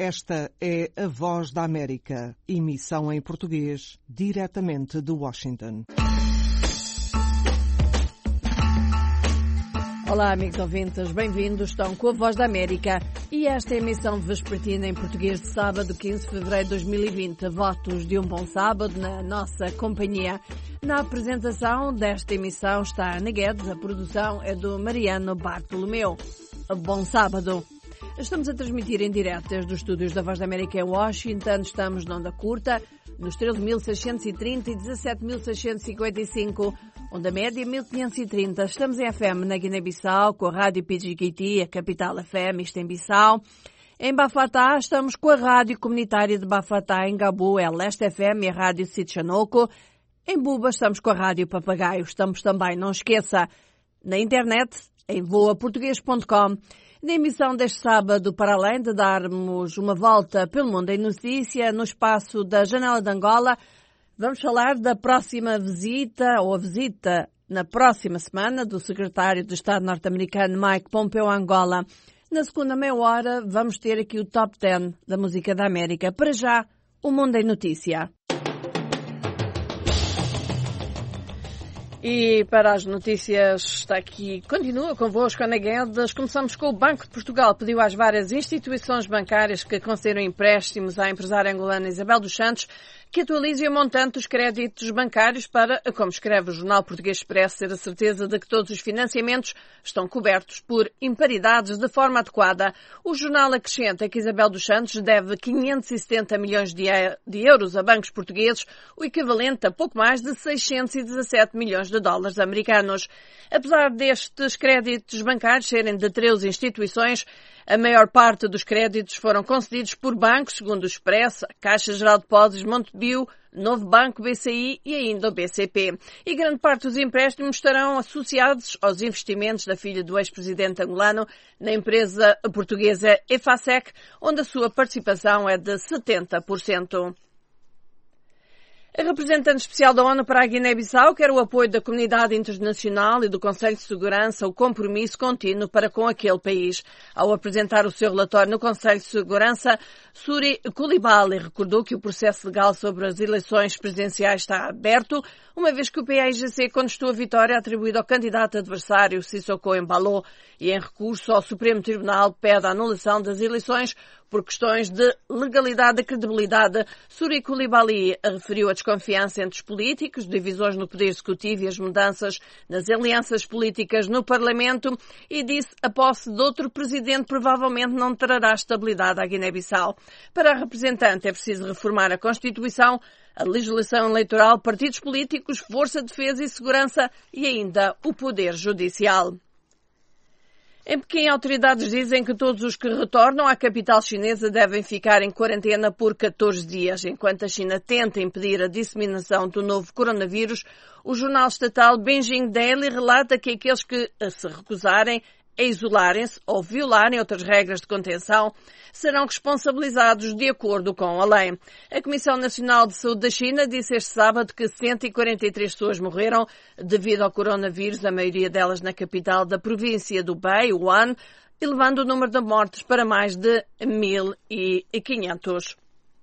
Esta é a Voz da América, emissão em português, diretamente de Washington. Olá, amigos ouvintes, bem-vindos. Estão com a Voz da América e esta é a emissão vespertina em português de sábado, 15 de fevereiro de 2020. Votos de um bom sábado na nossa companhia. Na apresentação desta emissão está a Ana Guedes, a produção é do Mariano Bartolomeu. Bom sábado. Estamos a transmitir em direto desde os estúdios da Voz da América em Washington. Estamos na onda curta, nos 13.630 e 17.655, onda média 1.530. Estamos em FM na Guiné-Bissau, com a Rádio PGKT, a capital FM, isto em Bissau. Em Bafatá, estamos com a Rádio Comunitária de Bafatá, em Gabu, é Leste FM e a Rádio Sitchanoko. Em Buba, estamos com a Rádio Papagaio. Estamos também, não esqueça, na internet, em voaportuguês.com. Na emissão deste sábado, para além de darmos uma volta pelo mundo em notícia, no espaço da Janela de Angola, vamos falar da próxima visita, ou a visita na próxima semana, do secretário de Estado norte-americano Mike Pompeo a Angola. Na segunda meia hora, vamos ter aqui o Top 10 da música da América. Para já, o mundo em notícia. E para as notícias está aqui, continua convosco Ana Guedes. Começamos com o Banco de Portugal. Pediu às várias instituições bancárias que concederam empréstimos à empresária angolana Isabel dos Santos que atualizem o montante dos créditos bancários para, como escreve o Jornal Português Expresso, ter a certeza de que todos os financiamentos estão cobertos por imparidades de forma adequada. O jornal acrescenta que Isabel dos Santos deve 570 milhões de euros a bancos portugueses, o equivalente a pouco mais de 617 milhões de dólares americanos. Apesar destes créditos bancários serem de 13 instituições, a maior parte dos créditos foram concedidos por bancos, segundo o Expresso, a Caixa Geral de Depósitos, Montepio, Novo Banco, BCI e ainda o BCP. E grande parte dos empréstimos estarão associados aos investimentos da filha do ex-presidente angolano na empresa portuguesa Efacec, onde a sua participação é de 70%. A representante especial da ONU para a Guiné-Bissau quer o apoio da comunidade internacional e do Conselho de Segurança, o compromisso contínuo para com aquele país. Ao apresentar o seu relatório no Conselho de Segurança, Suri Coulibaly recordou que o processo legal sobre as eleições presidenciais está aberto, uma vez que o PAIGC contestou a vitória atribuída ao candidato adversário Sissoko Embalo e, em recurso ao Supremo Tribunal, pede a anulação das eleições por questões de legalidade e credibilidade. Suri Coulibaly referiu a desconfiança entre os políticos, divisões no Poder Executivo e as mudanças nas alianças políticas no Parlamento e disse a posse de outro presidente provavelmente não trará estabilidade à Guiné-Bissau. Para a representante é preciso reformar a Constituição, a legislação eleitoral, partidos políticos, força de defesa e segurança e ainda o Poder Judicial. Em Pequim, autoridades dizem que todos os que retornam à capital chinesa devem ficar em quarentena por 14 dias. Enquanto a China tenta impedir a disseminação do novo coronavírus, o jornal estatal Beijing Daily relata que aqueles que se recusarem a isolarem-se ou violarem outras regras de contenção serão responsabilizados de acordo com a lei. A Comissão Nacional de Saúde da China disse este sábado que 143 pessoas morreram devido ao coronavírus, a maioria delas na capital da província do Hubei, Wuhan, elevando o número de mortes para mais de 1.500.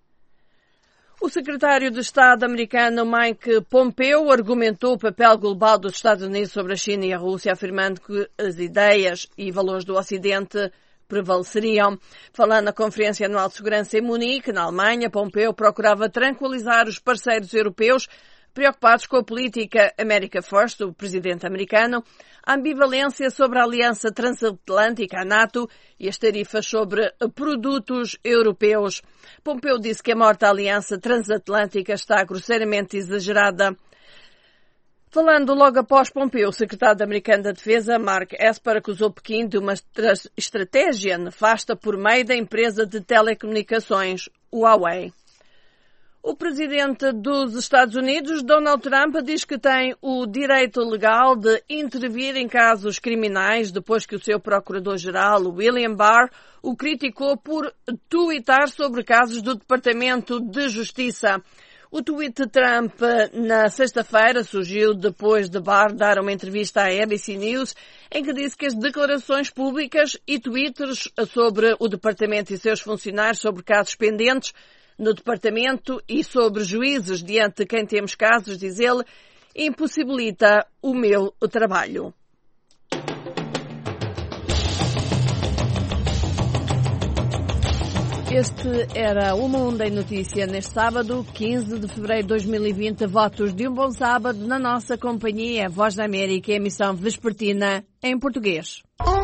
O secretário de Estado americano Mike Pompeo argumentou o papel global dos Estados Unidos sobre a China e a Rússia, afirmando que as ideias e valores do Ocidente prevaleceriam. Falando na Conferência Anual de Segurança em Munique, na Alemanha, Pompeo procurava tranquilizar os parceiros europeus preocupados com a política America First do presidente americano, a ambivalência sobre a Aliança Transatlântica, a NATO, e as tarifas sobre produtos europeus. Pompeo disse que a morte da Aliança Transatlântica está grosseiramente exagerada. Falando logo após Pompeo, o secretário americano da Defesa, Mark Esper, acusou Pequim de uma estratégia nefasta por meio da empresa de telecomunicações Huawei. O presidente dos Estados Unidos, Donald Trump, diz que tem o direito legal de intervir em casos criminais depois que o seu procurador-geral, William Barr, o criticou por tuitar sobre casos do Departamento de Justiça. O tweet de Trump na sexta-feira surgiu depois de Barr dar uma entrevista à ABC News em que disse que as declarações públicas e twitters sobre o departamento e seus funcionários sobre casos pendentes no departamento e sobre juízes diante de quem temos casos, diz ele, impossibilita o meu trabalho. Este era o Mundo em Notícia neste sábado, 15 de fevereiro de 2020. Votos de um bom sábado na nossa companhia, Voz da América, emissão vespertina em português.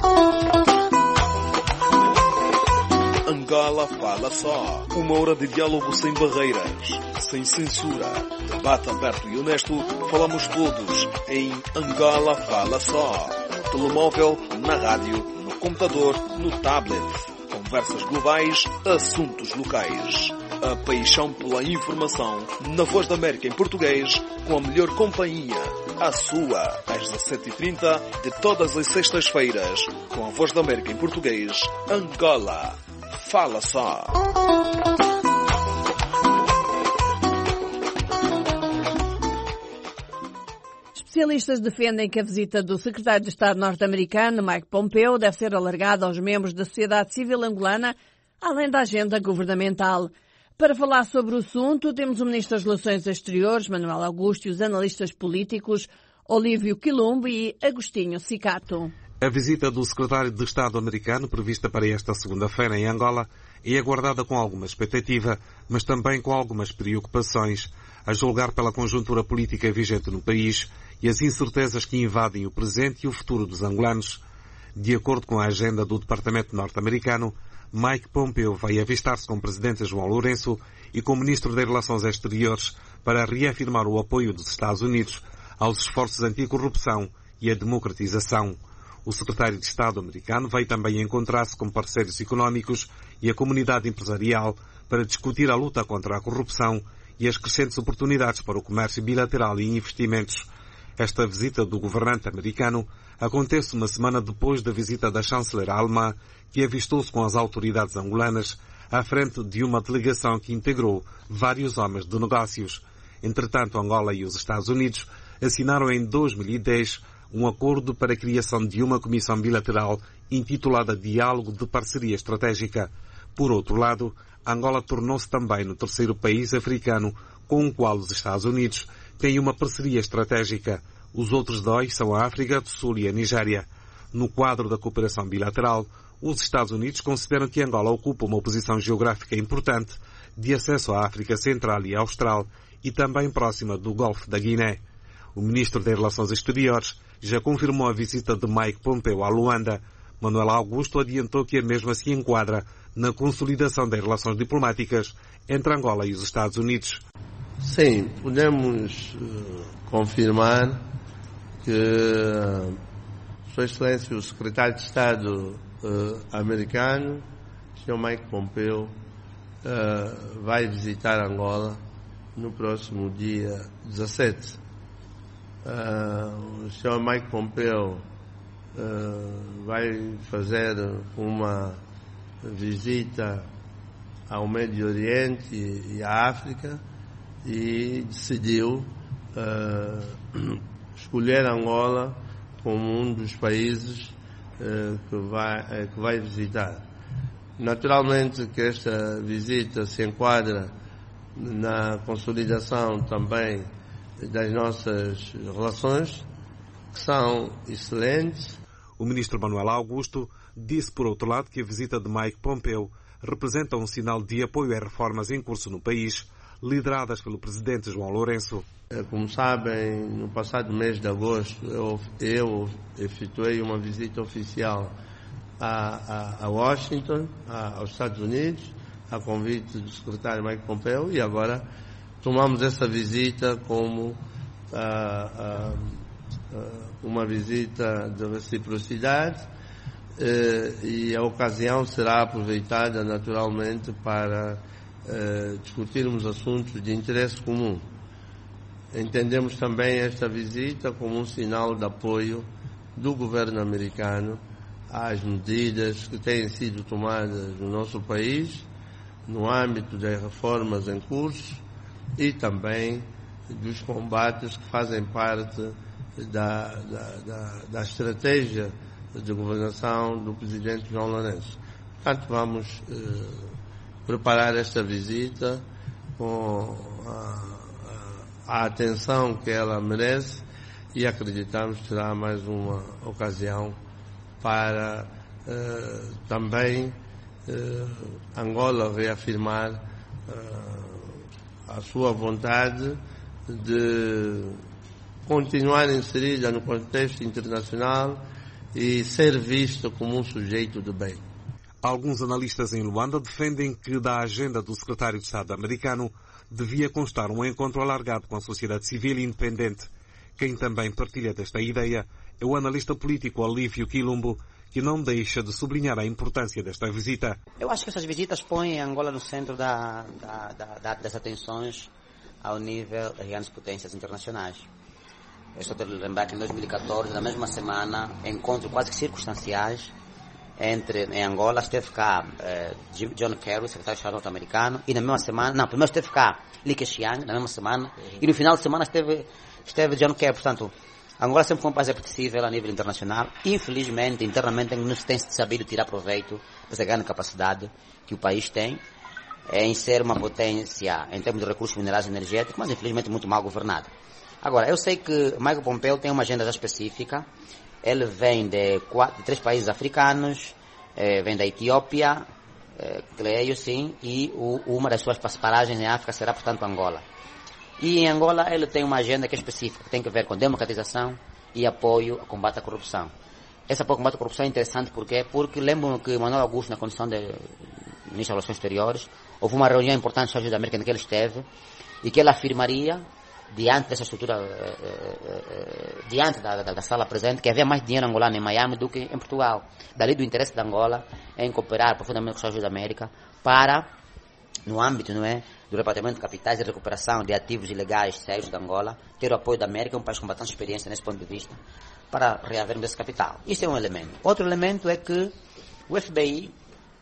Angola Fala Só. 1 hora de diálogo sem barreiras, sem censura. Debate aberto e honesto. Falamos todos em Angola Fala Só. No telemóvel, na rádio, no computador, no tablet. Conversas globais, assuntos locais. A paixão pela informação na Voz da América em português, com a melhor companhia, a sua, às 17h30 de todas as sextas-feiras, com a Voz da América em português, Angola Fala Só. Especialistas defendem que a visita do secretário de Estado norte-americano, Mike Pompeo, deve ser alargada aos membros da sociedade civil angolana, além da agenda governamental. Para falar sobre o assunto, temos o Ministro das Relações Exteriores, Manuel Augusto, e os analistas políticos, Olívio Quilumbo e Agostinho Cicato. A visita do secretário de Estado americano, prevista para esta segunda-feira em Angola, é aguardada com alguma expectativa, mas também com algumas preocupações, a julgar pela conjuntura política vigente no país e as incertezas que invadem o presente e o futuro dos angolanos. De acordo com a agenda do Departamento norte-americano, Mike Pompeo vai avistar-se com o presidente João Lourenço e com o ministro das Relações Exteriores para reafirmar o apoio dos Estados Unidos aos esforços anticorrupção e a democratização. O secretário de Estado americano vai também encontrar-se com parceiros económicos e a comunidade empresarial para discutir a luta contra a corrupção e as crescentes oportunidades para o comércio bilateral e investimentos. Esta visita do governante americano acontece uma semana depois da visita da chanceler alemã, que avistou-se com as autoridades angolanas à frente de uma delegação que integrou vários homens de negócios. Entretanto, Angola e os Estados Unidos assinaram em 2010 um acordo para a criação de uma comissão bilateral intitulada Diálogo de Parceria Estratégica. Por outro lado, Angola tornou-se também no terceiro país africano com o qual os Estados Unidos têm uma parceria estratégica. Os outros dois são a África do Sul e a Nigéria. No quadro da cooperação bilateral, os Estados Unidos consideram que Angola ocupa uma posição geográfica importante de acesso à África Central e Austral e também próxima do Golfo da Guiné. O ministro das Relações Exteriores já confirmou a visita de Mike Pompeo à Luanda. Manuel Augusto adiantou que a mesma se enquadra na consolidação das relações diplomáticas entre Angola e os Estados Unidos. Sim, podemos confirmar que Sua Excelência, o Secretário de Estado americano, Sr. Mike Pompeo, vai visitar Angola no próximo dia 17. O Sr. Mike Pompeo vai fazer uma visita ao Médio Oriente e à África e decidiu escolher Angola como um dos países que vai visitar. Naturalmente que esta visita se enquadra na consolidação também das nossas relações, que são excelentes. O ministro Manuel Augusto disse, por outro lado, que a visita de Mike Pompeo representa um sinal de apoio a reformas em curso no país, lideradas pelo presidente João Lourenço. Como sabem, no passado mês de agosto, eu efetuei uma visita oficial a Washington, aos Estados Unidos, a convite do secretário Mike Pompeo, e agora tomamos essa visita como uma visita de reciprocidade, e a ocasião será aproveitada naturalmente para discutirmos assuntos de interesse comum. Entendemos também esta visita como um sinal de apoio do governo americano às medidas que têm sido tomadas no nosso país, no âmbito das reformas em curso, e também dos combates que fazem parte da estratégia de governação do presidente João Lourenço. Portanto, vamos preparar esta visita com a atenção que ela merece e acreditamos que será mais uma ocasião para também Angola reafirmar a sua vontade de continuar inserida no contexto internacional e ser vista como um sujeito de bem. Alguns analistas em Luanda defendem que da agenda do secretário de Estado americano devia constar um encontro alargado com a sociedade civil e independente. Quem também partilha desta ideia é o analista político Olívio Quilombo, que não deixa de sublinhar a importância desta visita. Eu acho que essas visitas põem Angola no centro das atenções ao nível das grandes potências internacionais. Eu só tenho de lembrar que em 2014, na mesma semana, encontros quase que circunstanciais em Angola, esteve cá John Kerry, secretário-geral norte-americano, e na mesma semana, primeiro esteve cá Li Keqiang, na mesma semana, e no final de semana esteve John Kerry. Portanto, Angola sempre foi um país apetecível a nível internacional. Infelizmente, internamente, não se tem sabido tirar proveito dessa grande capacidade que o país tem em ser uma potência em termos de recursos minerais e energéticos, mas infelizmente muito mal governada. Agora, eu sei que Mike Pompeo tem uma agenda já específica. Ele vem de 3 países africanos, vem da Etiópia, creio sim, e uma das suas paragens em África será, portanto, Angola. E em Angola ele tem uma agenda que é específica, que tem a ver com democratização e apoio ao combate à corrupção. Esse apoio ao combate à corrupção é interessante porque lembro que Manuel Augusto, na condição de ministro das Relações Exteriores, houve uma reunião importante nos Estados Unidos da América em que ele esteve, e que ele afirmaria, diante dessa estrutura, diante da sala presente, que havia mais dinheiro angolano em Miami do que em Portugal. Dali do interesse da Angola em cooperar profundamente com os Estados Unidos da América para, no âmbito, do Departamento de Capitais e Recuperação de Ativos Ilegais Sérios da Angola, ter o apoio da América, um país com bastante experiência nesse ponto de vista, para reavermos esse capital. Isso é um elemento. Outro elemento é que o FBI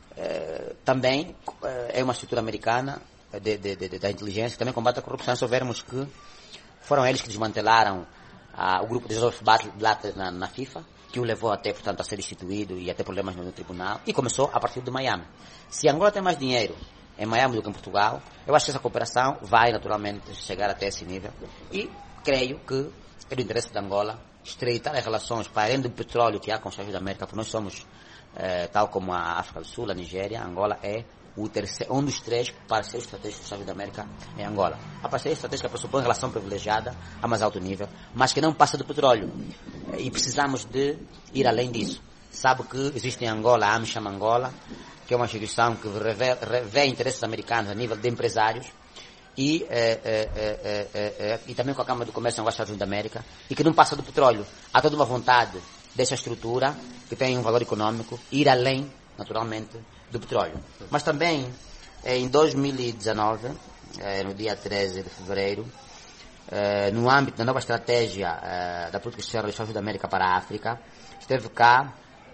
também é uma estrutura americana da inteligência que também combate a corrupção. Se soubermos que foram eles que desmantelaram o grupo de Joseph Blatter na FIFA, que o levou até, portanto, a ser destituído e até problemas no tribunal, e começou a partir de Miami. Se Angola tem mais dinheiro em Miami do que em Portugal, eu acho que essa cooperação vai naturalmente chegar até esse nível, e creio que é do interesse da Angola estreitar as relações para além do petróleo que há com os Estados Unidos da América, porque nós somos, tal como a África do Sul, a Nigéria, Angola é um dos 3 parceiros estratégicos dos Estados Unidos da América em Angola. A parceria estratégica pressupõe relação privilegiada a mais alto nível, mas que não passa do petróleo. E precisamos de ir além disso. Sabe que existe em Angola a AmCham Angola, que é uma instituição que revê interesses americanos a nível de empresários, e também com a Câmara do Comércio Angola Estados Unidos da América, e que não passa do petróleo. Há toda uma vontade dessa estrutura, que tem um valor econômico, ir além, naturalmente, do petróleo. Mas também, em 2019, no dia 13 de fevereiro, no âmbito da nova estratégia da política externa dos Estados Unidos da América para a África, esteve cá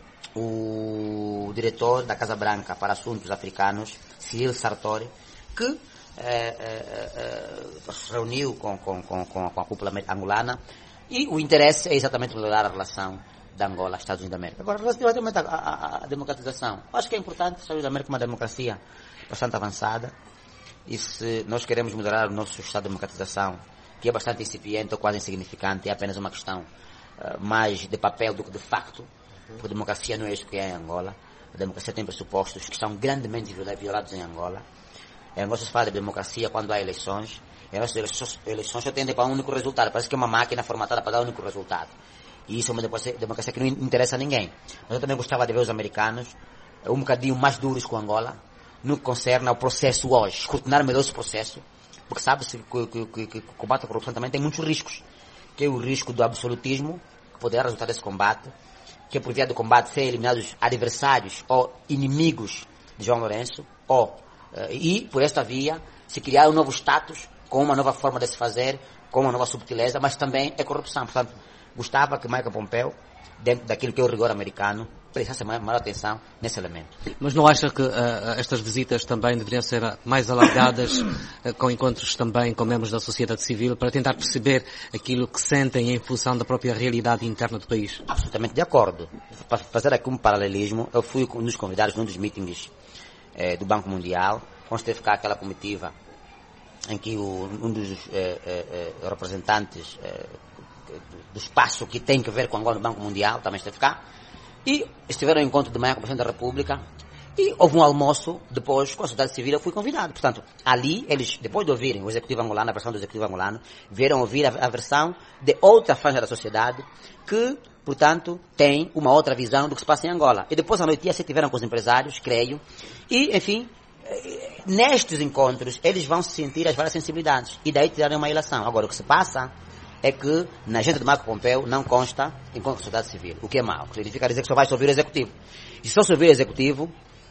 o diretor da Casa Branca para Assuntos Africanos, Cyril Sartori, que se reuniu com a cúpula angolana, e o interesse é exatamente melhorar a relação da Angola, Estados Unidos da América. Agora, relativamente à democratização, acho que é importante. Os Estados Unidos da América é uma democracia bastante avançada, e se nós queremos melhorar o nosso estado de democratização, que é bastante incipiente ou quase insignificante, é apenas uma questão mais de papel do que de facto, porque a democracia não é isso que é em Angola. A democracia tem pressupostos que são grandemente violados em Angola. Em Angola se fala de democracia quando há eleições, e as eleições só tendem para um único resultado. Parece que é uma máquina formatada para dar um único resultado. E isso é uma democracia que não interessa a ninguém. Mas eu também gostava de ver os americanos um bocadinho mais duros com Angola no que concerne ao processo hoje. Escrutinar melhor esse processo, porque sabe-se que o combate à corrupção também tem muitos riscos. Que é o risco do absolutismo, que poderá resultar desse combate, que é por via do combate ser eliminados adversários ou inimigos de João Lourenço, e por esta via se criar um novo status, com uma nova forma de se fazer, com uma nova subtileza, mas também é corrupção. Portanto, gostava que Mike Pompeo, dentro daquilo que é o rigor americano, prestasse maior atenção nesse elemento. Mas não acha que estas visitas também deveriam ser mais alargadas, com encontros também com membros da sociedade civil, para tentar perceber aquilo que sentem em função da própria realidade interna do país? Absolutamente de acordo. Para fazer aqui um paralelismo, eu fui um dos convidados num dos meetings do Banco Mundial, onde teve cá aquela comitiva em que um dos representantes do espaço que tem que ver com Angola no Banco Mundial também esteve cá. E estiveram em encontro de manhã com o Presidente da República e houve um almoço depois com a sociedade civil. Eu fui convidado. Portanto, ali eles, depois de ouvirem o Executivo angolano, a versão do Executivo angolano, vieram ouvir a versão de outra franja da sociedade que, portanto, tem uma outra visão do que se passa em Angola. E depois à noite se tiveram com os empresários, creio, e, enfim, nestes encontros eles vão sentir as várias sensibilidades e daí tirarem uma ilação. Agora, o que se passa é que na agenda de Mike Pompeo não consta encontro com a sociedade civil, o que é mau. Significa dizer que só vai ouvir o Executivo. E só se ouvir o Executivo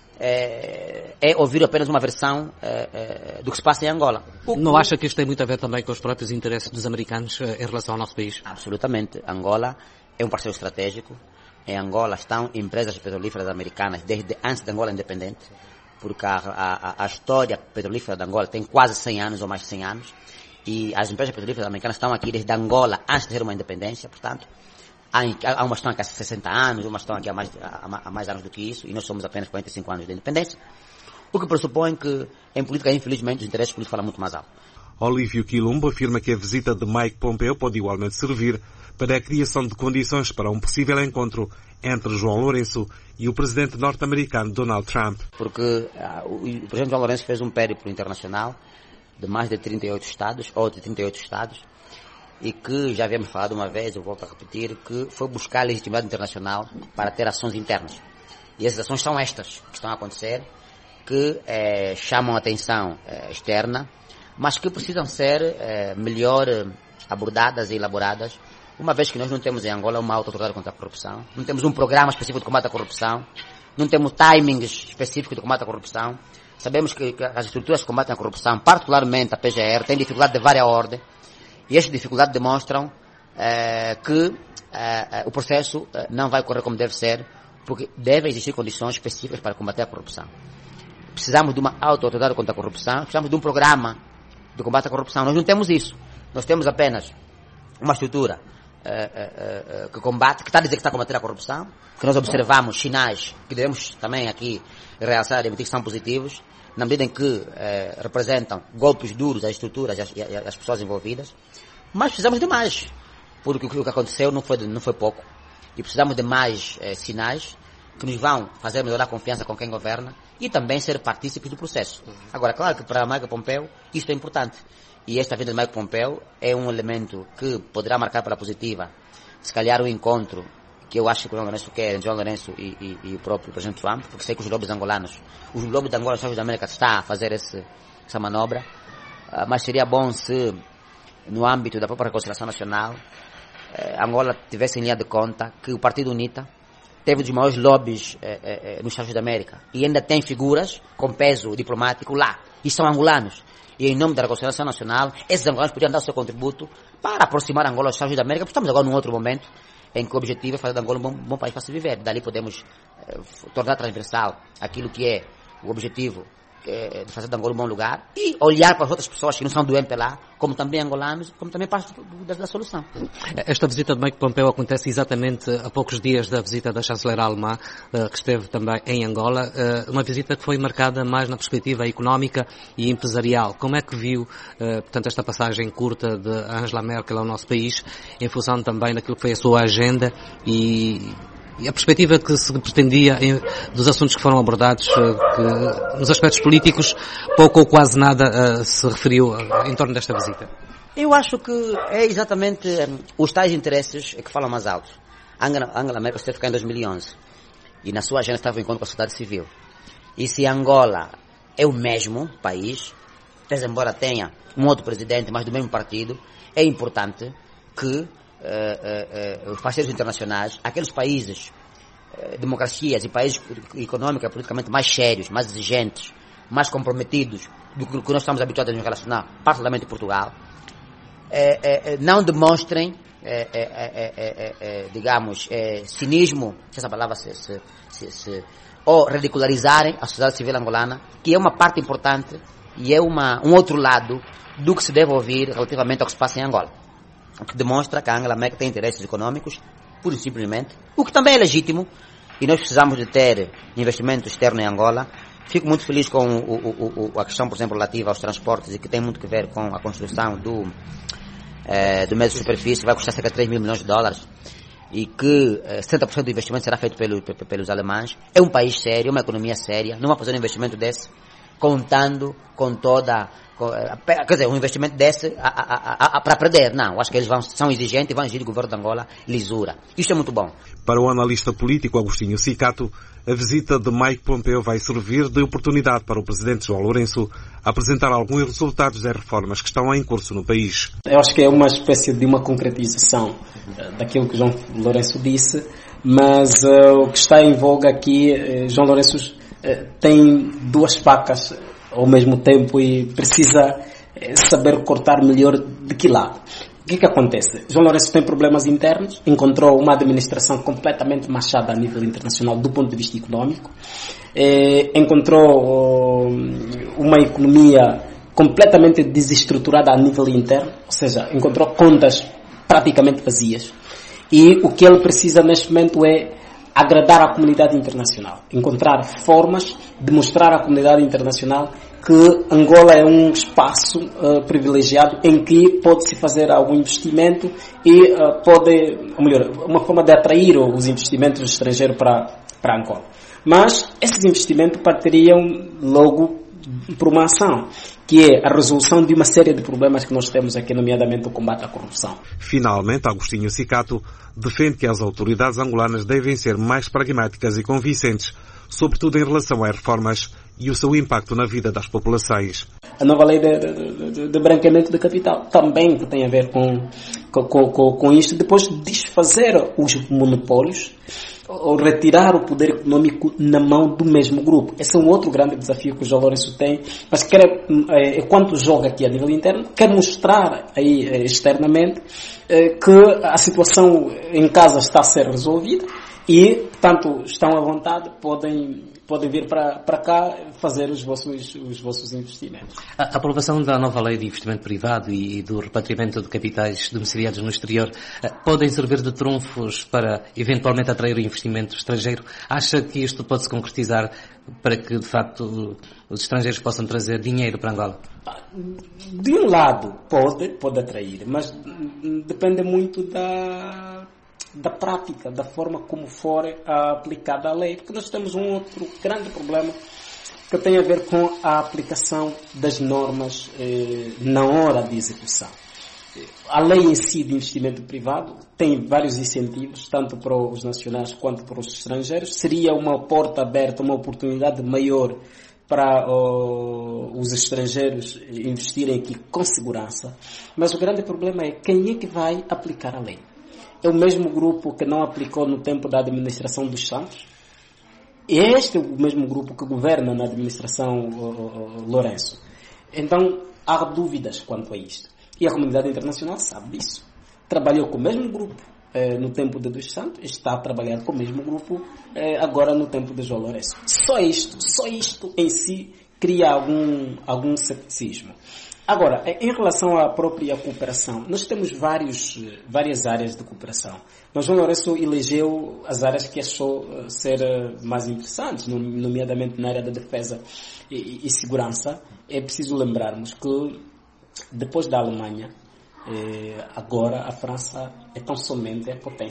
é ouvir apenas uma versão do que se passa em Angola. Não acha que isto tem muito a ver também com os próprios interesses dos americanos em relação ao nosso país? Absolutamente. Angola é um parceiro estratégico. Em Angola estão empresas petrolíferas americanas desde antes de Angola independente, porque a história petrolífera de Angola tem quase 100 anos ou mais de 100 anos. E as empresas petrolíferas americanas estão aqui desde Angola antes de ter uma independência, portanto, há umas estão aqui há 60 anos, umas estão aqui há mais anos do que isso, e nós somos apenas 45 anos de independência, o que pressupõe que, em política, infelizmente, os interesses políticos falam muito mais alto. Olívio Quilombo afirma que a visita de Mike Pompeo pode igualmente servir para a criação de condições para um possível encontro entre João Lourenço e o presidente norte-americano Donald Trump. Porque o presidente João Lourenço fez um périplo internacional de mais de 38 estados, ou de 38 estados, e que já havíamos falado uma vez, eu volto a repetir, que foi buscar a legitimidade internacional para ter ações internas. E essas ações são estas que estão a acontecer, que chamam a atenção externa, mas que precisam ser melhor abordadas e elaboradas, uma vez que nós não temos em Angola uma autoridade contra a corrupção, não temos um programa específico de combate à corrupção, não temos timings específicos de combate à corrupção. Sabemos que as estruturas que combatem a corrupção, particularmente a PGR, têm dificuldade de várias ordens, e estas dificuldades demonstram que o processo não vai correr como deve ser, porque devem existir condições específicas para combater a corrupção. Precisamos de uma autoridade contra a corrupção, precisamos de um programa de combate à corrupção. Nós não temos isso. Nós temos apenas uma estrutura que combate, que está a dizer que está a combater a corrupção, que nós observamos sinais que devemos também aqui realçar e admitir que são positivos, na medida em que representam golpes duros às estruturas e às pessoas envolvidas, mas precisamos de mais, porque o que aconteceu não foi pouco, e precisamos de mais sinais que nos vão fazer melhorar a confiança com quem governa e também ser partícipes do processo. Agora, claro que para Mike Pompeo isto é importante, e esta vinda de Mike Pompeo é um elemento que poderá marcar para a positiva, se calhar um encontro que eu acho que o João Lourenço quer, João Lourenço e o próprio presidente Trump, porque sei que os lobbies de Angola, os Estados da América está a fazer essa manobra, mas seria bom se, no âmbito da própria reconciliação nacional, Angola tivesse em linha de conta que o Partido UNITA teve um dos maiores lobbies nos Estados da América e ainda tem figuras com peso diplomático lá, e são angolanos. E em nome da reconciliação nacional, esses angolanos podiam dar o seu contributo para aproximar Angola aos Estados da América, porque estamos agora num outro momento em que o objetivo é fazer de Angola um bom país para se viver. Dali podemos tornar transversal aquilo que é o objetivo de fazer de Angola um bom lugar e olhar para as outras pessoas que não são do MPLA como também angolanos, como também parte da solução. Esta visita de Mike Pompeo acontece exatamente a poucos dias da visita da chanceler alemã, que esteve também em Angola, uma visita que foi marcada mais na perspectiva económica e empresarial. Como é que viu, portanto, esta passagem curta de Angela Merkel ao nosso país, em função também daquilo que foi a sua agenda e a perspectiva que se pretendia dos assuntos que foram abordados, que nos aspectos políticos pouco ou quase nada se referiu em torno desta visita? Eu acho que é exatamente os tais interesses que falam mais alto. Angela Merkel esteve cá em 2011 e na sua agenda estava em encontro com a sociedade civil. E se Angola é o mesmo país, embora tenha um outro presidente, mas do mesmo partido, é importante que os parceiros internacionais, aqueles países, democracias e países econômicos e politicamente mais sérios, mais exigentes, mais comprometidos do que nós estamos habituados a nos relacionar, particularmente Portugal, não demonstrem digamos, cinismo, se essa palavra ou ridicularizarem a sociedade civil angolana, que é uma parte importante e é um outro lado do que se deve ouvir relativamente ao que se passa em Angola. O que demonstra que a Angela Merkel tem interesses econômicos, pura e simplesmente, o que também é legítimo, e nós precisamos de ter investimento externo em Angola. Fico muito feliz com a questão, por exemplo, relativa aos transportes, e que tem muito que ver com a construção do médio de superfície, que vai custar cerca de 3 mil milhões de dólares, e que 70% do investimento será feito pelos alemães. É um país sério, uma economia séria, não vai fazer um investimento desse contando com toda... quer dizer, um investimento desse para perder. Não, acho que eles são exigentes e vão exigir do governo de Angola lisura. Isto é muito bom. Para o analista político Agostinho Cicato, a visita de Mike Pompeo vai servir de oportunidade para o presidente João Lourenço apresentar alguns resultados das reformas que estão em curso no país. Eu acho que é uma espécie de uma concretização daquilo que João Lourenço disse, mas o que está em voga aqui, João Lourenço tem duas facas ao mesmo tempo e precisa saber cortar melhor de que lado. O que acontece? João Lourenço tem problemas internos, encontrou uma administração completamente machada a nível internacional do ponto de vista econômico, encontrou uma economia completamente desestruturada a nível interno, ou seja, encontrou contas praticamente vazias, e o que ele precisa neste momento é agradar à comunidade internacional, encontrar formas de mostrar à comunidade internacional que Angola é um espaço privilegiado em que pode-se fazer algum investimento e uma forma de atrair os investimentos estrangeiros para Angola. Mas esses investimentos partiriam logo por uma ação, que é a resolução de uma série de problemas que nós temos aqui, nomeadamente o combate à corrupção. Finalmente, Agostinho Cicato defende que as autoridades angolanas devem ser mais pragmáticas e convincentes, sobretudo em relação às reformas e o seu impacto na vida das populações. A nova lei de branqueamento de capital também que tem a ver com isto, depois desfazer os monopólios, ou retirar o poder econômico na mão do mesmo grupo. Esse é um outro grande desafio que o João Lourenço tem, mas enquanto joga aqui a nível interno, quer mostrar aí externamente que a situação em casa está a ser resolvida e, portanto, estão à vontade, podem vir para cá fazer os vossos investimentos. A aprovação da nova lei de investimento privado e do repatriamento de capitais domiciliados no exterior podem servir de trunfos para eventualmente atrair o investimento estrangeiro? Acha que isto pode se concretizar para que, de facto, os estrangeiros possam trazer dinheiro para Angola? De um lado pode atrair, mas depende muito da prática, da forma como for aplicada a lei, porque nós temos um outro grande problema que tem a ver com a aplicação das normas na hora de execução. A lei em si de investimento privado tem vários incentivos, tanto para os nacionais quanto para os estrangeiros. Seria uma porta aberta, uma oportunidade maior para os estrangeiros investirem aqui com segurança. Mas o grande problema é quem é que vai aplicar a lei. É o mesmo grupo que não aplicou no tempo da administração dos Santos. Este é o mesmo grupo que governa na administração Lourenço. Então, há dúvidas quanto a isto. E a comunidade internacional sabe disso. Trabalhou com o mesmo grupo no tempo de Dos Santos, está trabalhando com o mesmo grupo agora no tempo de João Lourenço. Só isto em si cria algum cepticismo. Agora, em relação à própria cooperação, nós temos várias áreas de cooperação. Mas João Lourenço elegeu as áreas que achou ser mais interessantes, nomeadamente na área da defesa e segurança. É preciso lembrarmos que, depois da Alemanha, agora a França é tão somente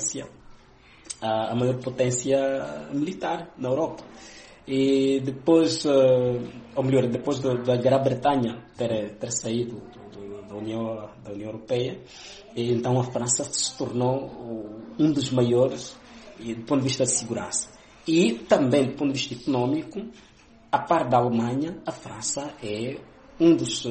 a maior potência militar na Europa. E depois, depois da Grã-Bretanha ter saído da União Europeia, e então a França se tornou um dos maiores do ponto de vista de segurança. E também do ponto de vista econômico, a par da Alemanha, a França é um dos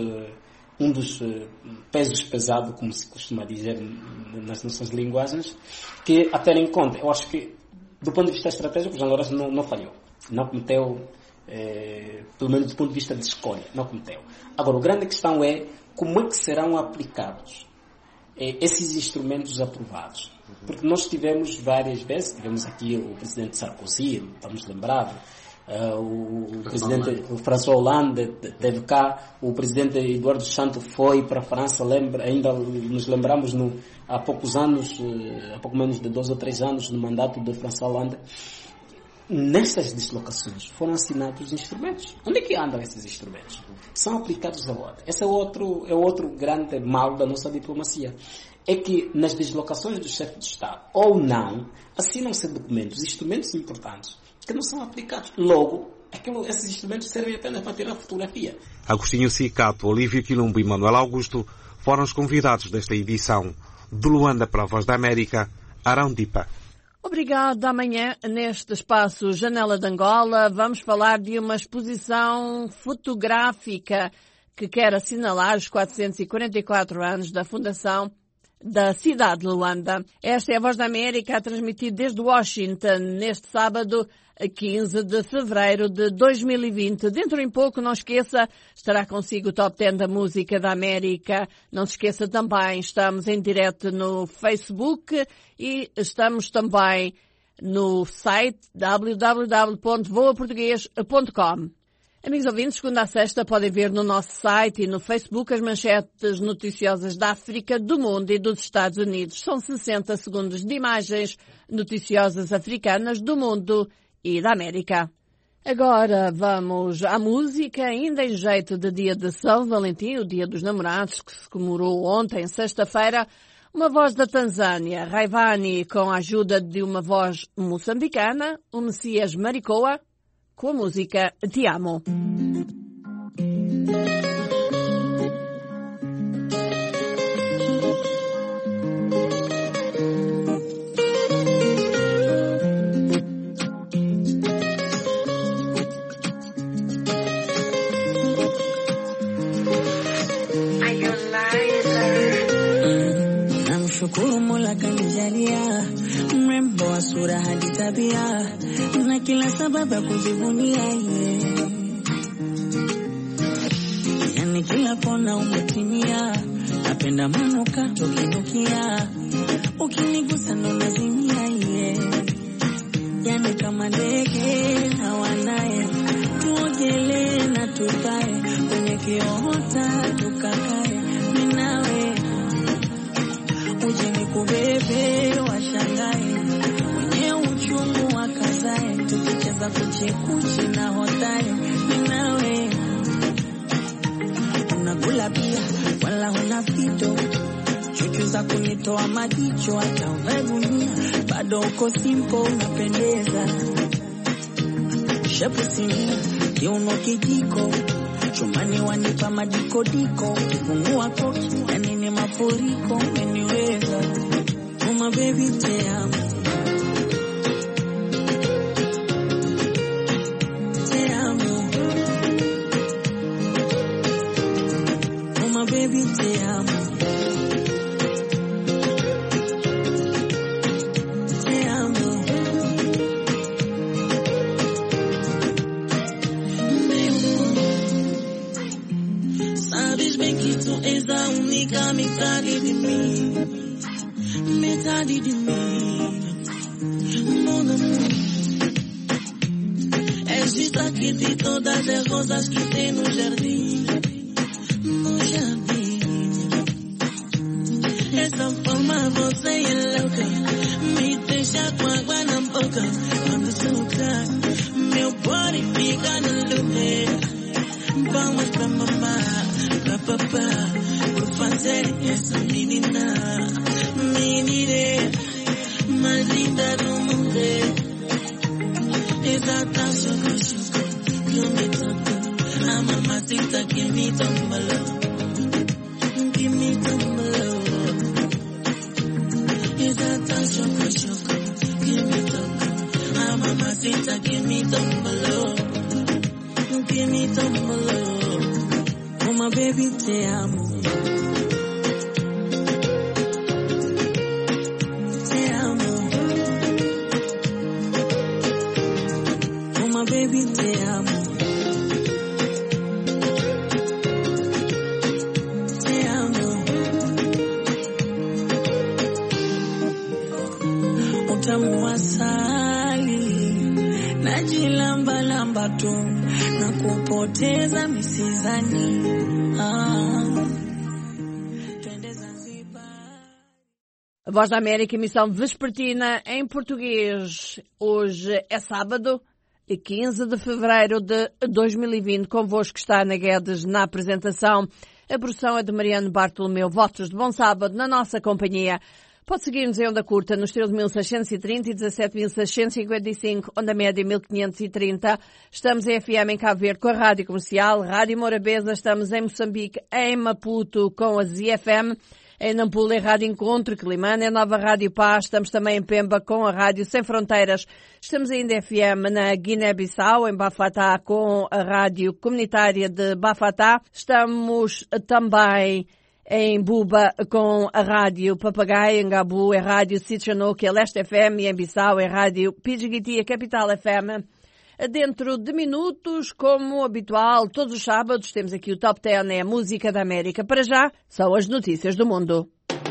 pesos pesados, como se costuma dizer nas nossas linguagens, que a ter em conta. Eu acho que, do ponto de vista estratégico, o João Lourenço não falhou. Não cometeu, pelo menos do ponto de vista de escolha, não cometeu. Agora, a grande questão é como é que serão aplicados esses instrumentos aprovados. Porque nós tivemos várias vezes, tivemos aqui o presidente Sarkozy, estamos lembrados, o presidente François Hollande teve cá, o presidente Eduardo Santos foi para a França, ainda nos lembramos há poucos anos, há pouco menos de 2 ou 3 anos, no mandato de François Hollande. Nessas deslocações foram assinados instrumentos. Onde é que andam esses instrumentos? São aplicados aonde? Esse é outro grande mal da nossa diplomacia. É que nas deslocações do chefe de Estado, ou não, assinam-se documentos, instrumentos importantes, que não são aplicados. Logo, esses instrumentos servem apenas para tirar fotografia. Agostinho Cicato, Olívio Quilumbo e Manuel Augusto foram os convidados desta edição. De Luanda para a Voz da América, Arão Dipa. Obrigada. Amanhã, neste espaço Janela de Angola, vamos falar de uma exposição fotográfica que quer assinalar os 444 anos da fundação da cidade de Luanda. Esta é a Voz da América, a transmitir desde Washington, neste sábado, 15 de fevereiro de 2020. Dentro em pouco, não esqueça, estará consigo o Top 10 da Música da América. Não se esqueça também, estamos em direto no Facebook e estamos também no site www.voaportugues.com. Amigos ouvintes, segunda a sexta podem ver no nosso site e no Facebook as manchetes noticiosas da África, do mundo e dos Estados Unidos. São 60 segundos de imagens noticiosas africanas do mundo e da América. Agora vamos à música, ainda em jeito de dia de São Valentim, o dia dos namorados, que se comemorou ontem, sexta-feira. Uma voz da Tanzânia, Rayvanny, com a ajuda de uma voz moçambicana, o Messias Maricoa, com a música Te Amo. Namshukuru Mola kanijalia mrembo wa sura hadi tabia na kila sababu ya kujivunia yani kila kona umetimia, napenda manuka ukinukia, ukinigusa ndo nazimia yani kama ndege hawanaye, tuogelee na tukae kwenye kiota tukakae minawe uje nikubebe washangae wenye uchungu wakazae tukicheza kuchekuchi na hotae minawe unakula pia wala huna fito chuchu za kunitoa majicho hata uvegunia bado uko simpo unapendeza shepu sinia kiuno kijiko chumani wanipa madikodiko kifungua koki yani ni mafuriko umeniweza uma baby te amo te amo uma baby te amo te amo sabes bem que tu és a única metade de mim, metade de mim, mon amor. És destaque de todas as rosas que tem no jardim, no jardim. Essa forma você é louca, me deixa com água na boca. Quando toca, meu body fica no lugar. Vamos pra mamá, pra papá, por fazer essa menina, menina mais linda do mundo. Exata choco, que me toca, a mamacita que me tombalou, que me tombalou. Exata choco, que me toca, a mamacita que me tombalou, que me tombalou. Uma baby te amo. Te amo. Uma baby te amo. Te amo. utamu wa asali, najilamba tu na kupoteza misizani. A Voz da América, emissão vespertina em português. Hoje é sábado, 15 de fevereiro de 2020. Convosco está Ana Guedes na apresentação. A produção é de Mariano Bartolomeu. Votos de bom sábado na nossa companhia. Pode seguir-nos em onda curta nos 13.630 e 17.655, onda média 1.530. Estamos em FM em Cabo Verde com a Rádio Comercial, Rádio Morabeza. Estamos em Moçambique, em Maputo com a ZFM. Em Nampula, Rádio Encontro, Quilimane, Nova Rádio Paz. Estamos também em Pemba com a Rádio Sem Fronteiras. Estamos ainda FM na Guiné-Bissau, em Bafatá, com a Rádio Comunitária de Bafatá. Estamos também em Buba com a Rádio Papagaio, em Gabu é Rádio Sitchanouk, é Leste FM, e em Bissau é Rádio Pidjigiti, a Capital FM. Dentro de minutos, como habitual, todos os sábados temos aqui o Top 10, é a música da América. Para já, são as notícias do mundo.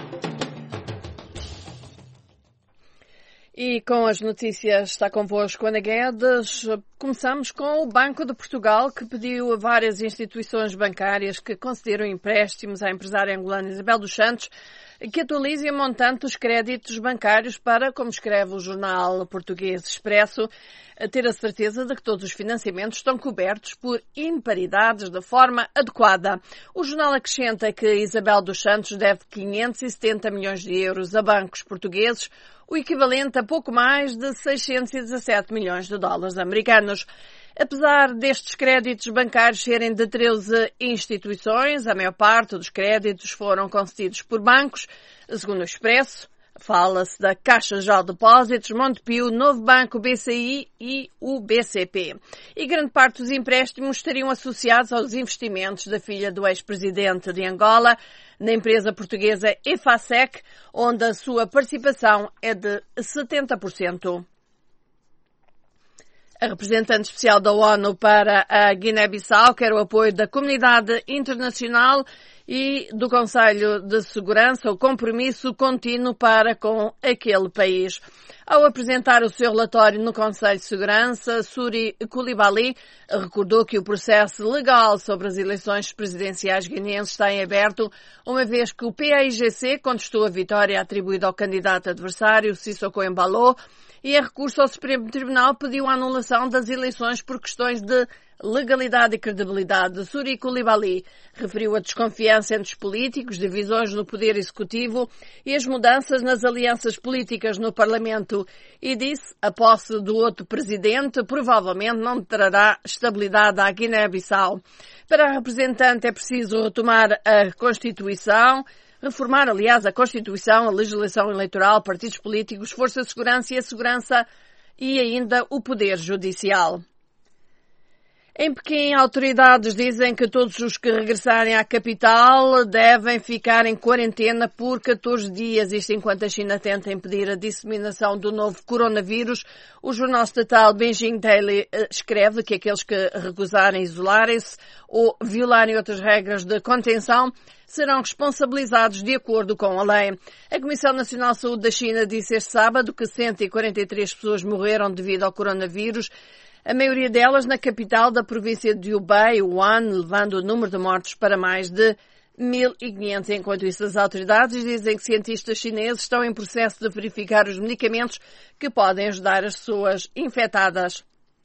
E com as notícias está convosco Ana Guedes. Começamos com o Banco de Portugal, que pediu a várias instituições bancárias que concederam empréstimos à empresária angolana Isabel dos Santos que atualizem o montante dos créditos bancários para, como escreve o jornal português Expresso, ter a certeza de que todos os financiamentos estão cobertos por imparidades de forma adequada. O jornal acrescenta que Isabel dos Santos deve 570 milhões de euros a bancos portugueses, o equivalente a pouco mais de 617 milhões de dólares americanos. Apesar destes créditos bancários serem de 13 instituições, a maior parte dos créditos foram concedidos por bancos. Segundo o Expresso, fala-se da Caixa Geral de Depósitos, Montepio, Novo Banco, BCI e o BCP. E grande parte dos empréstimos estariam associados aos investimentos da filha do ex-presidente de Angola, na empresa portuguesa EFASEC, onde a sua participação é de 70%. A representante especial da ONU para a Guiné-Bissau quer o apoio da comunidade internacional e do Conselho de Segurança, o compromisso contínuo para com aquele país. Ao apresentar o seu relatório no Conselho de Segurança, Suri Coulibaly recordou que o processo legal sobre as eleições presidenciais guineenses está em aberto, uma vez que o PAIGC contestou a vitória atribuída ao candidato adversário, Sissoko Embalo, e em recurso ao Supremo Tribunal pediu a anulação das eleições por questões de legalidade e credibilidade. Suri Coulibaly referiu a desconfiança entre os políticos, divisões no poder executivo e as mudanças nas alianças políticas no Parlamento e disse a posse do outro presidente provavelmente não trará estabilidade à Guiné-Bissau. Para a representante é preciso retomar a Constituição, reformar, aliás, a Constituição, a legislação eleitoral, partidos políticos, forças de segurança e a segurança e ainda o Poder Judicial. Em Pequim, autoridades dizem que todos os que regressarem à capital devem ficar em quarentena por 14 dias, isto enquanto a China tenta impedir a disseminação do novo coronavírus. O jornal estatal Beijing Daily escreve que aqueles que recusarem isolarem-se ou violarem outras regras de contenção serão responsabilizados de acordo com a lei. A Comissão Nacional de Saúde da China disse este sábado que 143 pessoas morreram devido ao coronavírus, a maioria delas na capital da província de Hubei, Wuhan, levando o número de mortos para mais de 1.500. Enquanto isso, as autoridades dizem que cientistas chineses estão em processo de verificar os medicamentos que podem ajudar as pessoas infectadas.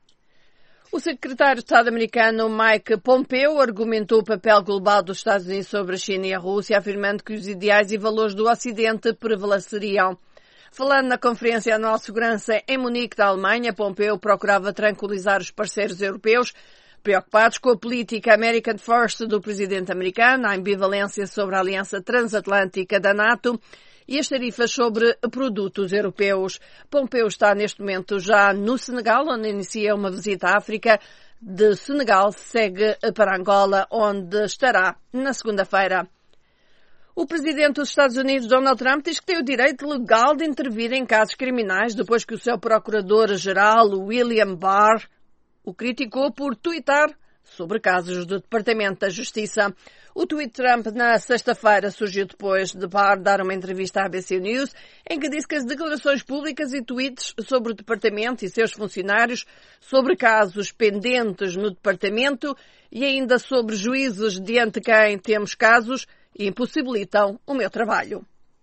O secretário de Estado americano Mike Pompeo argumentou o papel global dos Estados Unidos sobre a China e a Rússia, afirmando que os ideais e valores do Ocidente prevaleceriam. Falando na Conferência Anual de Segurança em Munique, da Alemanha, Pompeo procurava tranquilizar os parceiros europeus preocupados com a política American First do presidente americano, a ambivalência sobre a aliança transatlântica da NATO e as tarifas sobre produtos europeus. Pompeo está neste momento já no Senegal, onde inicia uma visita à África. De Senegal segue para Angola, onde estará na segunda-feira. O presidente dos Estados Unidos, Donald Trump, diz que tem o direito legal de intervir em casos criminais depois que o seu procurador-geral, William Barr, o criticou por tuitar sobre casos do Departamento da Justiça. O tweet de Trump na sexta-feira surgiu depois de Barr dar uma entrevista à ABC News em que disse que as declarações públicas e tweets sobre o Departamento e seus funcionários, sobre casos pendentes no Departamento e ainda sobre juízes diante quem temos casos, impossibilitam o meu trabalho.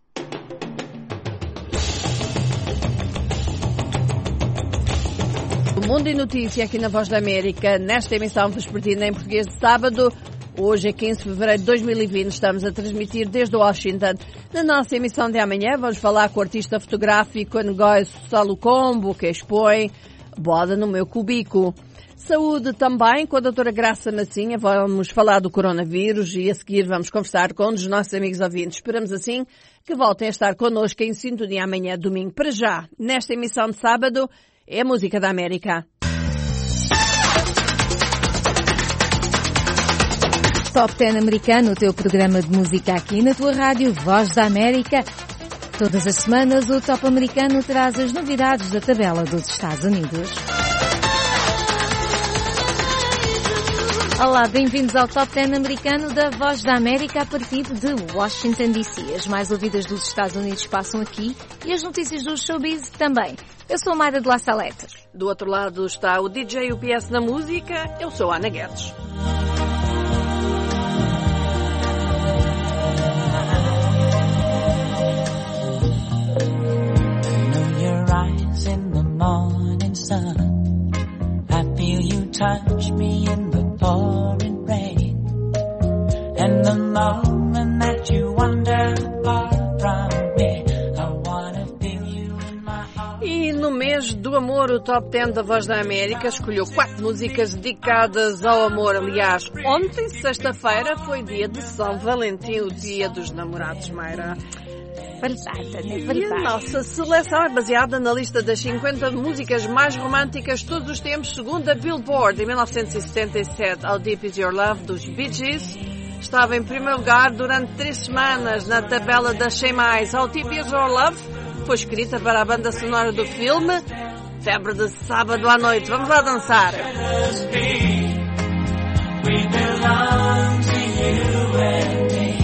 O Mundo em Notícia aqui na Voz da América, nesta emissão vespertina em português de sábado. Hoje é 15 de fevereiro de 2020, estamos a transmitir desde Washington. Na nossa emissão de amanhã vamos falar com o artista fotográfico Ngozi Salukombo, que expõe Boda no Meu Cubico. Saúde também com a doutora Graça Massinha, vamos falar do coronavírus e a seguir vamos conversar com um dos nossos amigos ouvintes. Esperamos assim que voltem a estar connosco em sintonia amanhã, domingo. Para já, nesta emissão de sábado, é a música da América. Top 10 americano, o teu programa de música aqui na tua rádio Voz da América. Todas as semanas o Top americano traz as novidades da tabela dos Estados Unidos. Olá, bem-vindos ao Top 10 americano da Voz da América a partir de Washington, D.C. As mais ouvidas dos Estados Unidos passam aqui e as notícias do showbiz também. Eu sou Mayra de La Salete. Do outro lado está o DJ UPS na música, eu sou Ana Guedes. Touch me in the pouring rain, and the moment that you wander far from me, I wanna feel you in my heart. E no mês do amor, o Top 10 da Voz da América escolheu 4 músicas dedicadas ao amor. Aliás, ontem, sexta-feira, foi dia de São Valentim, o dia dos namorados, Mayra. E a nossa seleção é baseada na lista das 50 músicas mais românticas de todos os tempos, segundo a Billboard. Em 1977, How Deep Is Your Love, dos Bee Gees, estava em primeiro lugar durante 3 semanas na tabela das 100 mais. How Deep Is Your Love foi escrita para a banda sonora do filme Febre de Sábado à Noite. Vamos lá dançar. We belong to you and me.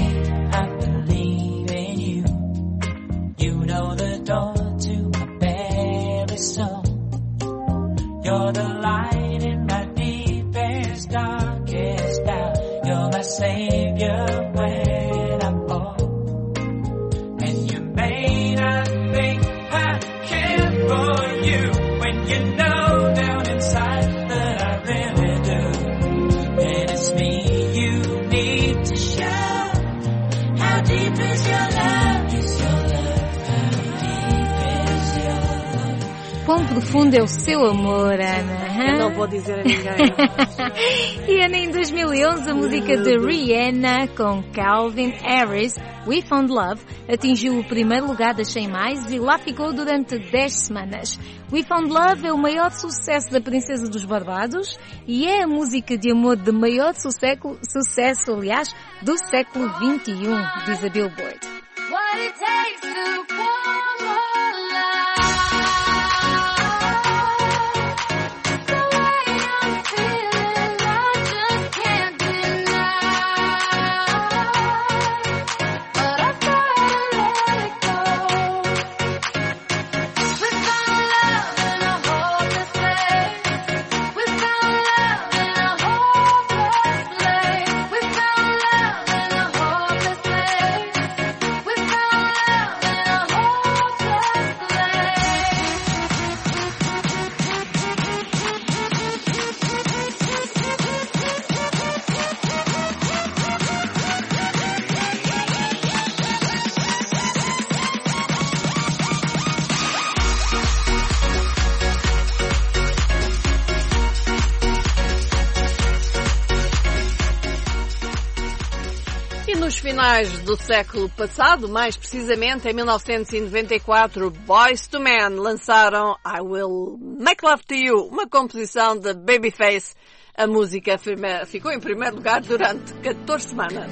You know the door to my very soul. You're the light in my deepest, darkest doubt. You're my savior when I fall. And you may not think I care for you when you know down inside that I really do. And it's me you need to show. How deep is your love? Is your love? Quão profundo é o seu amor, Ana? Eu não vou dizer a ninguém. E Ana, em 2011, a música de Rihanna com Calvin Harris, We Found Love, atingiu o primeiro lugar das 100 mais e lá ficou durante 10 semanas. We Found Love é o maior sucesso da Princesa dos Barbados e é a música de amor de maior sucesso, aliás, do século XXI, diz a Billboard. What it takes to fall in love. Nos finais do século passado, mais precisamente em 1994, Boyz II Men lançaram I Will Make Love to You, uma composição de Babyface. A música ficou em primeiro lugar durante 14 semanas.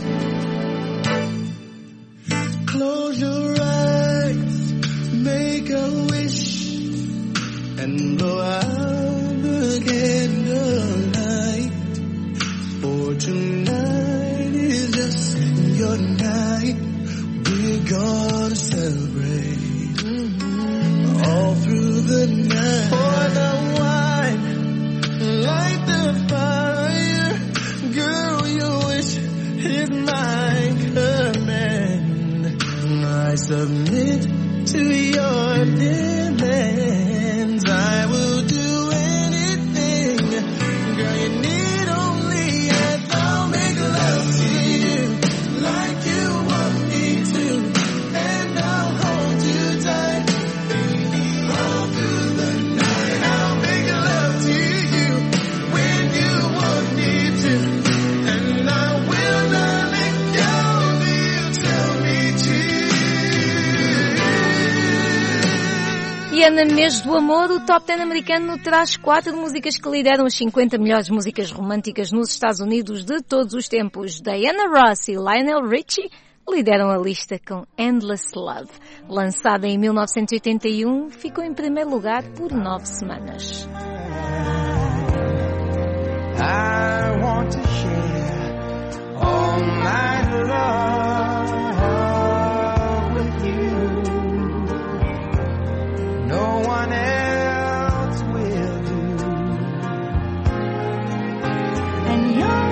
Close your eyes, make a wish, and blow out the candlelight. mês do amor, o Top 10 americano traz 4 músicas que lideram as 50 melhores músicas românticas nos Estados Unidos de todos os tempos. Diana Ross e Lionel Richie lideram a lista com Endless Love. Lançada em 1981, ficou em primeiro lugar por 9 semanas. I want to share all my love with you. No one else will do. And your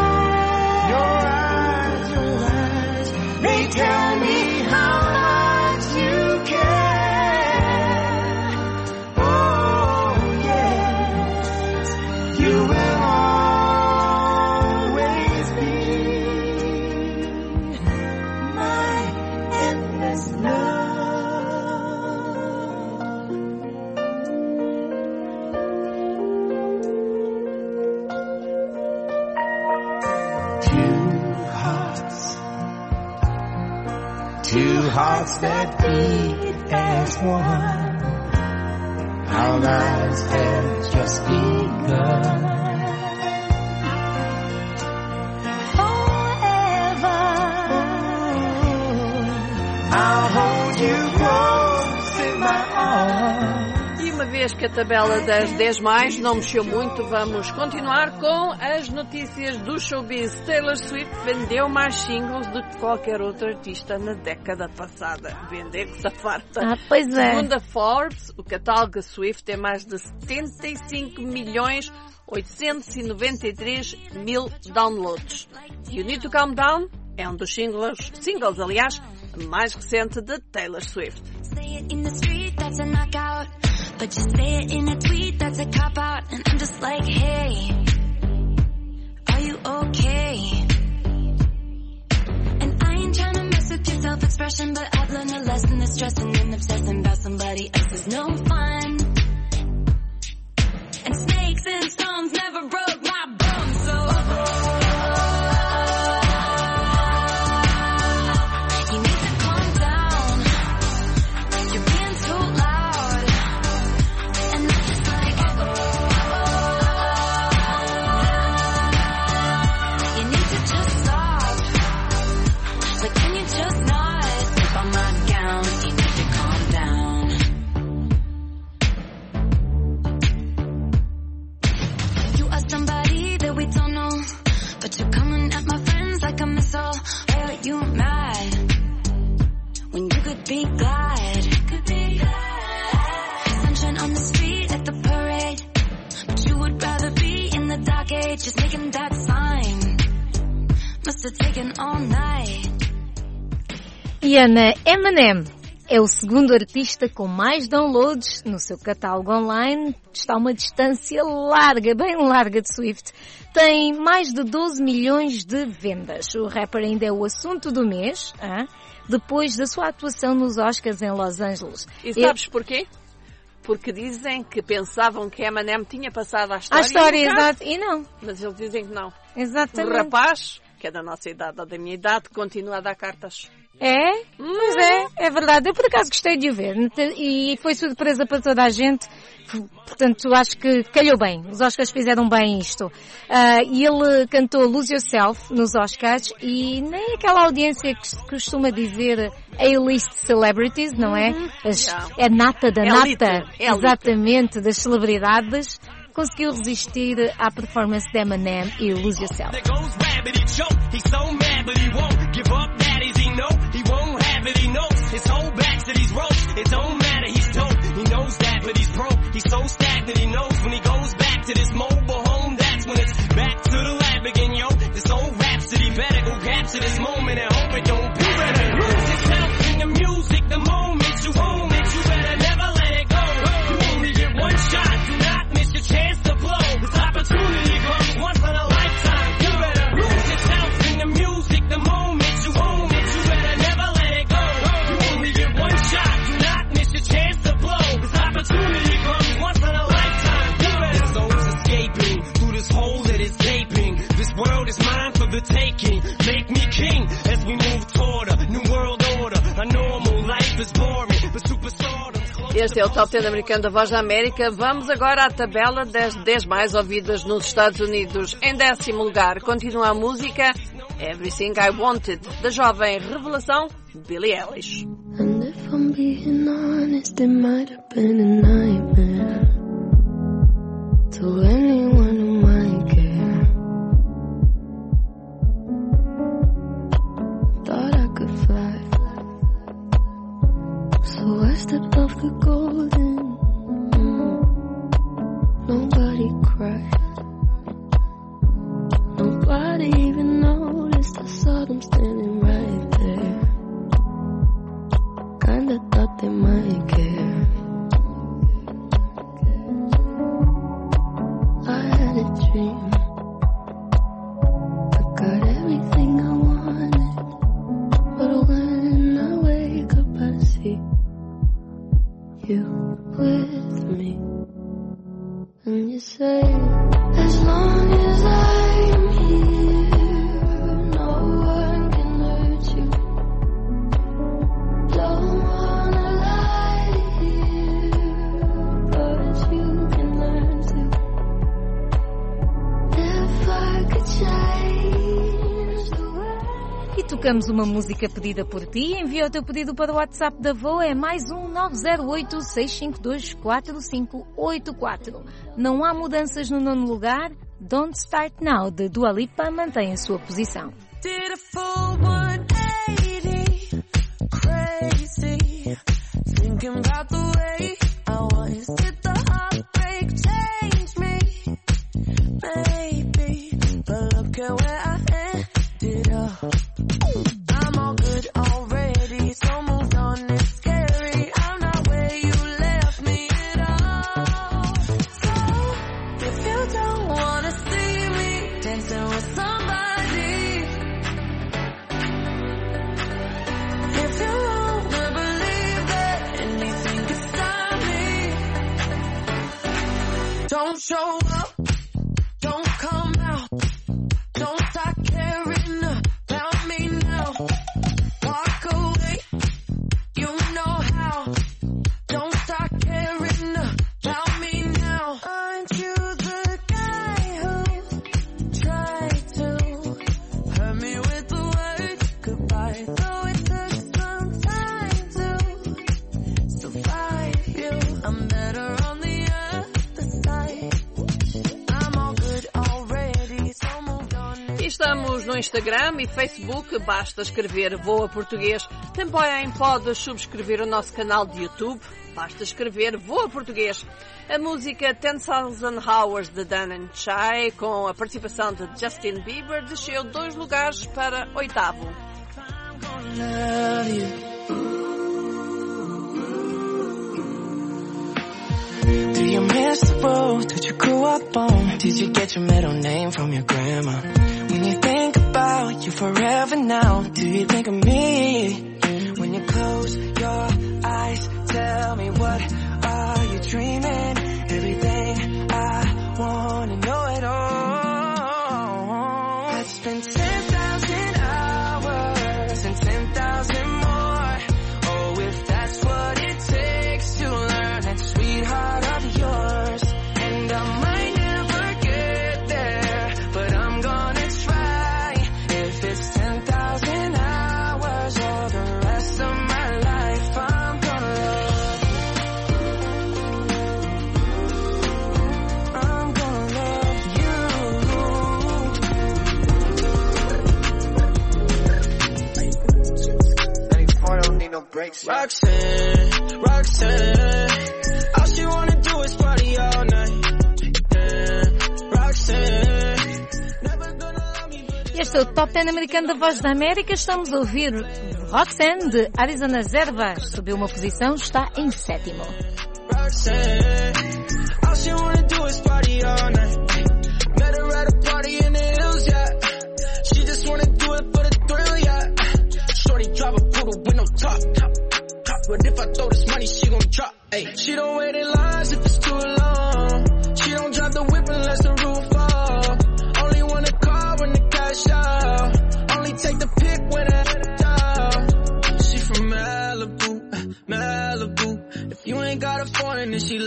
eyes, they tell me how much you care. Oh yes, you will always be my endless love. Two hearts that beat as one. Our lives have just begun. Forever, I'll hold you close in my arms. E uma vez que a tabela das 10 mais não mexeu muito, vamos continuar com as notícias do showbiz. Taylor Swift vendeu mais singles do que qualquer outro artista na década passada. Vender que se farta. Pois é. Segundo a Forbes, o catálogo Swift tem mais de 75.893.000 downloads. You Need to Calm Down é um dos singles, aliás, mais recente de Taylor Swift. Say it in the street, that's a knockout. But you say it in a tweet, that's a cop-out. And I'm just like, hey, are you okay? And I ain't trying to mess with your self-expression, but I've learned a lesson that stressing and obsessing about somebody else is no fun. And snakes and stones never broke my bones, so you need to calm down. You're being too loud. And I'm just like, you need to just stop. Like, can you just not slip on my gown? You need to calm down. You are somebody that we don't know, but you're coming at my friends like a missile. Why are you mad when you could be glad? Sunshine on the street at the parade, but you would rather be in the dark age, just making that sign. Must have taken all night. E Ana, Eminem é o segundo artista com mais downloads no seu catálogo online. Está a uma distância larga, bem larga de Swift. Tem mais de 12 milhões de vendas. O rapper ainda é o assunto do mês, depois da sua atuação nos Oscars em Los Angeles. E sabes porquê? Porque dizem que pensavam que Eminem tinha passado à história. A história, exato. E não. Mas eles dizem que não. Exatamente. O rapaz, que é da nossa idade ou da minha idade, continua a dar cartas. É? Pois é verdade. Eu por acaso gostei de o ver e foi surpresa para toda a gente. Portanto, acho que calhou bem. Os Oscars fizeram bem isto. E ele cantou Lose Yourself nos Oscars e nem aquela audiência que se costuma dizer A-list celebrities, não é? É nata da nata. Exatamente, das celebridades. Conseguiu resistir à performance de Eminem e Lose Yourself. He's so stagnant, he knows when he goes back to this mobile home, that's when it's back to the lab again, yo. This old rhapsody better go capture this moment and hope it don't be. You better lose yourself in the music the moment you own it. You better never let it go. You only get one shot, do not miss your chance to blow. This opportunity comes once in a lifetime. You better lose yourself in the music the moment you own it. You better never let it go. You only get one shot, do not miss your chance to blow. This opportunity comes once in a lifetime. This soul's escaping through this hole that is gaping. This world is mine for the taking. Make me king as we move toward a new world order. A normal life is boring, but superstardom's close. Este é o Top 10 americano da Voz da América. Vamos agora à tabela das 10 mais ouvidas nos Estados Unidos. Em 10º lugar, continua a música Everything I Wanted, da jovem revelação Billie Eilish. And if I'm being honest, it might have been a nightmare to anyone who might care. Thought I could fly, so I stepped off the golden. Nobody cried, nobody even noticed. I saw them standing right there. Kinda thought they might care. I had a dream, I got everything I wanted, but when I wake up I see you with me. And you say, as long as I'm here, no one can hurt you. Don't wanna lie here, but you can learn to. If I could change the way. E tocamos uma música pedida por ti. Envia o teu pedido para o WhatsApp da VOA. É mais 908-652-4584. Não há mudanças no 9º lugar. Don't Start Now, de Dua Lipa, mantém a sua posição. Did a full 180, crazy, thinking about the way I was. Did the heartbreak change me? Maybe, but look at where I ended up. I'm all good already, so moved on, it's scary. I'm not where you left me at all. So, if you don't wanna see me dancing with somebody, if you wanna believe that anything can stop me, don't show up, don't come out, don't start caring about me now. Walk away, you know how. Don't start caring about me now. Aren't you the guy who tried to hurt me with the word goodbye? Though it took some time to survive you, I'm better on the other side. I'm all good already, so moved on. Estamos no Instagram e Facebook, basta escrever Voa Português. Também podes subscrever o nosso canal de YouTube, basta escrever Voa Português. A música 10,000 Hours de Dan and Shay, com a participação de Justin Bieber, desceu 2 lugares para 8º. Do you miss the road that you grew up on? Did you get your middle name from your grandma? When you think about you forever now, do you think of me? When you close your eyes, tell me what are you dreaming? Everything I wanna know it all. I'd spend 10,000 hours and 10,000 more. Oh, if that's what it takes to learn that sweetheart of yours. And I might never get there, but I'm gonna try. If it's 10,000 hours or the rest of my life, I'm gonna love. I'm gonna love you. 94 don't need no breaks. Roxanne, Roxanne, all she wanna do is party all night. Roxanne, never gonna love me. Este é o Top 10 americano da Voz da América. Estamos a ouvir Roxanne, de Arizona Zervas. Subiu uma posição, está em 7º. Roxanne, all she wanna do is party all night. Met her at a party in the hills, yeah. She just wanna do it for the thrill, yeah. Shorty drive a poodle with no top. But if I throw this money, she gon' drop. Ay. She don't wait in lines if it's too long. She don't drive the whip unless the roof off. Only want a car when the cash out. Only take the pick when I down. She from Malibu, Malibu. If you ain't got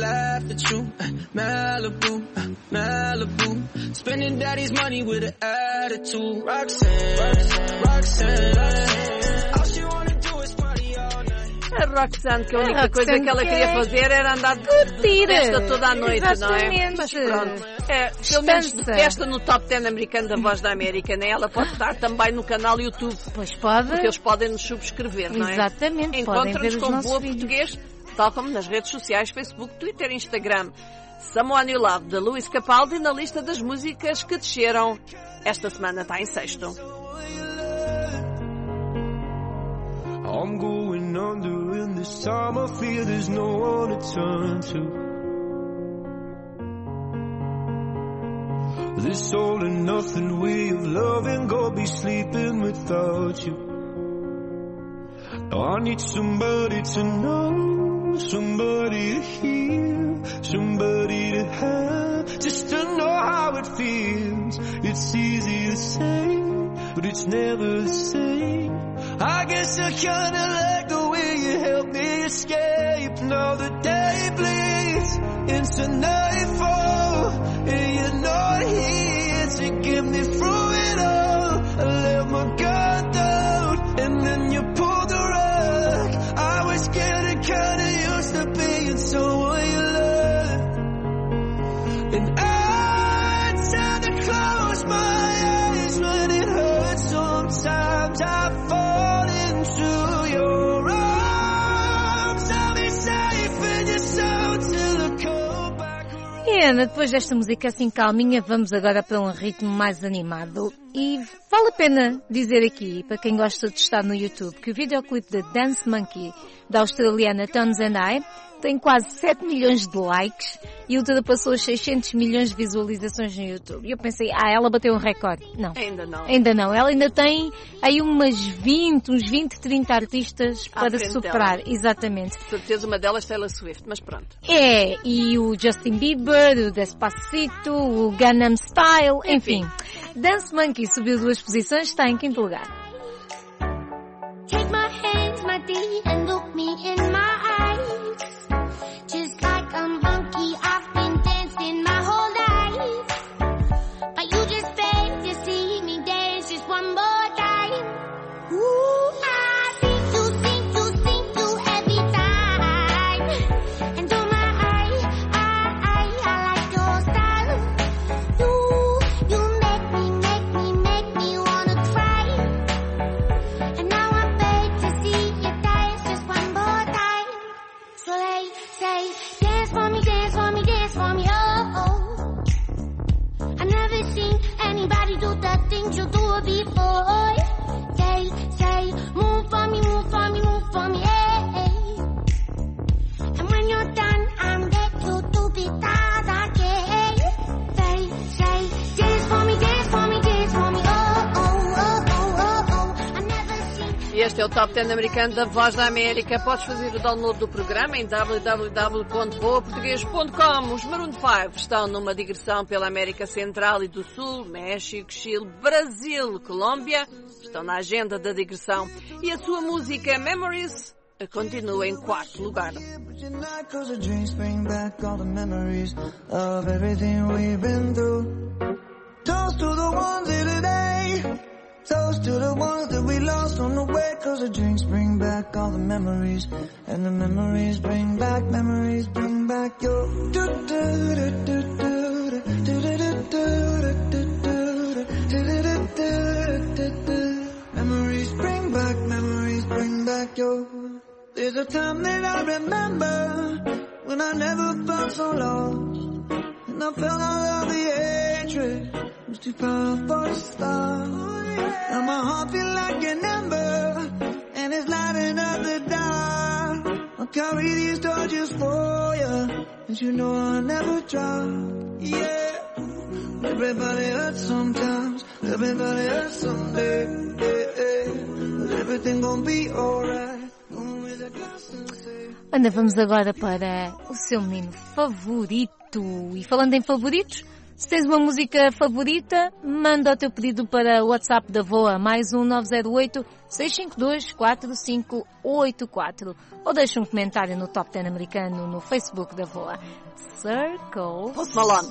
laugh at you. Malibu, Malibu. Spending daddy's money with an attitude. Roxanne, Roxanne. All she wanna do is party all night. A Roxanne, que a única coisa que ela queria fazer era andar de festa toda a noite, exatamente. Não é? Mas pronto. Pelo menos de festa no Top 10 americano da Voz da América, né? Ela pode estar também no canal YouTube. Pois pode. Porque eles podem nos subscrever, não é? Exatamente. Encontra-nos com Boa vídeos. Português, tal como nas redes sociais, Facebook, Twitter e Instagram. Someone You Love, de Luís Capaldi, na lista das músicas que desceram. Esta semana está em sexto. I'm going under, and this time I feel there's no one to turn to. This all and nothing way of loving, go be sleeping without you. Now I need somebody to know, somebody to hear, somebody to have, just to know how it feels. It's easy to say, but it's never the same. I guess I kinda like the way you help me escape. Now the day bleeds into nightfall, and you're not here to get me through it all. I let my guard down, and then you pulled the rug. I was getting kinda used to being someone you love, and I tend to close my eyes when it hurts. Sometimes I fall into your arms. I'll be safe in your soul till I come back. E Ana, depois desta música assim calminha, vamos agora para um ritmo mais animado. E vale a pena dizer aqui, para quem gosta de estar no YouTube, que o videoclipe de Dance Monkey, da australiana Tones and I, tem quase 7 milhões de likes e ultrapassou os 600 milhões de visualizações no YouTube. E eu pensei, ela bateu um recorde. Não. Ainda não. Ainda não. Ela ainda tem aí uns 20, 30 artistas para superar. Dela. Exatamente. De certeza uma delas Taylor Swift, mas pronto. E o Justin Bieber, o Despacito, o Gangnam Style, enfim. Dance Monkey subiu 2 posições, está em 5º lugar. Take my hands, my dear, and look me in my eyes. Just like a monkey, I've been dancing my whole life. But you just beg to see me dance just one more time. Ooh, I sing to every time. And oh my, I like your style. You make me wanna cry. And now I beg to see you dance just one more time. So they say, dance for me, dance for me, dance for me, oh, oh. I've never seen anybody do the things you do before. They say, move for me, move for me, move for me, hey. And when you're done, I'm there to do because I can. They say, dance for me, dance for me, dance for me, oh, oh, oh, oh, oh, oh. I've never seen. E este é o Top 10 americano da Voz da América. Podes fazer o download do programa em www.boaportugues.com. Os Maroon 5 estão numa digressão pela América Central e do Sul, México, Chile, Brasil, Colômbia. Estão na agenda da digressão. E a sua música Memories continua em 4º lugar. Cause the drinks bring back all the memories of everything we've been through. Toast to the ones here today. Toast to the ones that we lost on the way. Cause the drinks bring back all the memories. And the memories bring back your memories bring back your. There's a time that I remember when I never felt so lost, and I felt all of the hatred was too powerful to stop. Now my heart feels like an ember, and it's lighting up the dark. I'll carry these torches for you, and you know I'll never drop. Yeah, everybody hurts sometimes, everybody hurts someday. But everything gon' be alright. Ana, vamos agora para o seu menino favorito. E falando em favoritos, Se tens uma música favorita, manda o teu pedido para o WhatsApp da VOA, mais 908-652-4584. Ou deixa um comentário no Top 10 americano no Facebook da VOA. Circle Post Malone.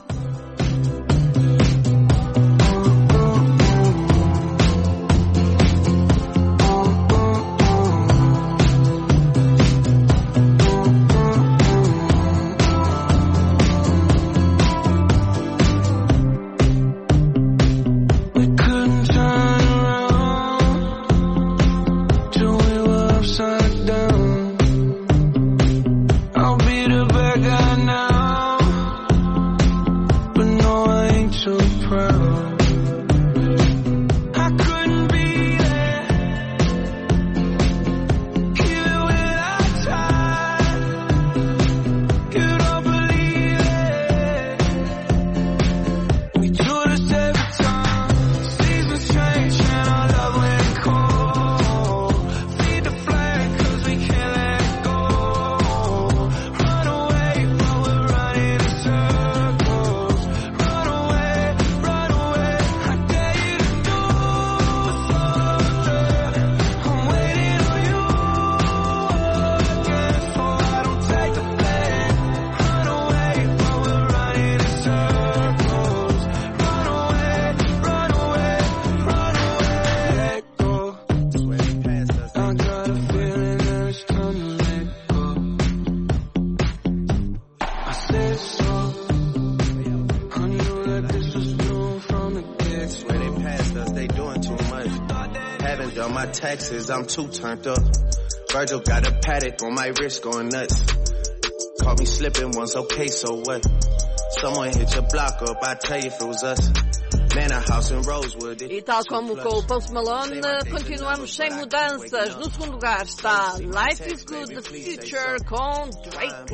Taxes, I'm too turned up. Virgil got a paddock on my wrist going nuts. Caught me slipping once, okay, so what? Someone hit your block up, I tell you if it was us. Man, a house in Rosewood. E tal como com o Post Malone, continuamos sem mudanças. No segundo lugar está Life is Good, The Future com Drake.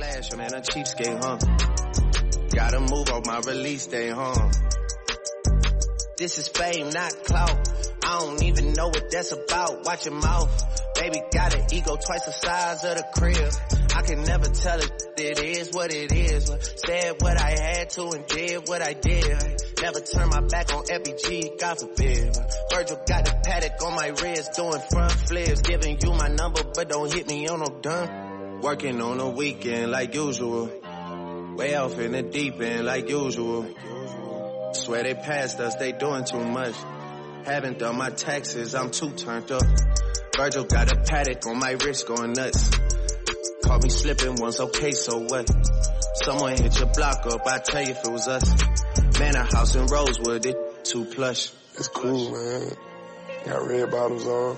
Gotta move off my release day, huh? This is fame, not clout. I don't even know what that's about. Watch your mouth. Baby got an ego twice the size of the crib. I can never tell it is what it is. Said what I had to and did what I did. Never turn my back on FBG, God forbid. Virgil got a paddock on my wrist, doing front flips. Giving you my number, but don't hit me on no done. Working on a weekend like usual. Way off in the deep end like usual. Swear they passed us, they doing too much. Haven't done my taxes, I'm too turned up. Virgil got a paddock on my wrist going nuts. Caught me slipping once, okay, so what? Someone hit your block up, I tell you if it was us. Man, a house in Rosewood, it too plush. It's cool, man. Got red bottoms on.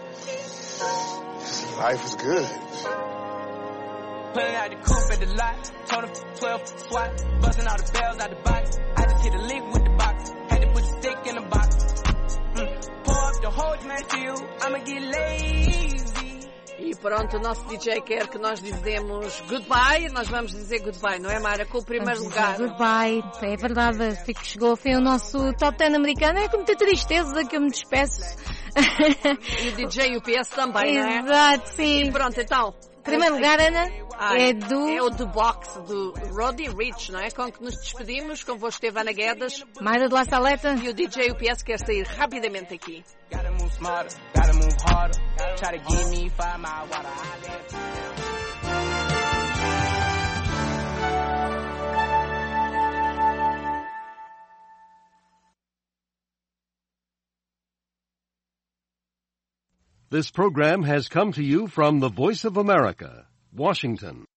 Life is good. Pulling out the coupe at the lot, told him 12 swat, busting all the bells out the box. I just hit a lick with the box, had to put the stick in the box. Pour up the whole man feel, I'ma get lazy. E pronto, o nosso DJ quer que nós dizemos goodbye. Nós vamos dizer goodbye, não é, Mara? Com o primeiro lugar. Goodbye, é verdade. Chegou ao fim o nosso Top 10 americano. É com muita tristeza que eu me despeço. E o DJ UPS também, não é? Exato, sim. E pronto, então. Primeiro lugar, Ana, é o The Box, do Roddy Ricch, não é? Com que nos despedimos. Convosco esteve Ana Guedes. Mayra de La Saleta. E o DJ UPS quer sair rapidamente aqui. Gotta move smarter, gotta move harder. Try to give me 5 mile water. This program has come to you from the Voice of America, Washington.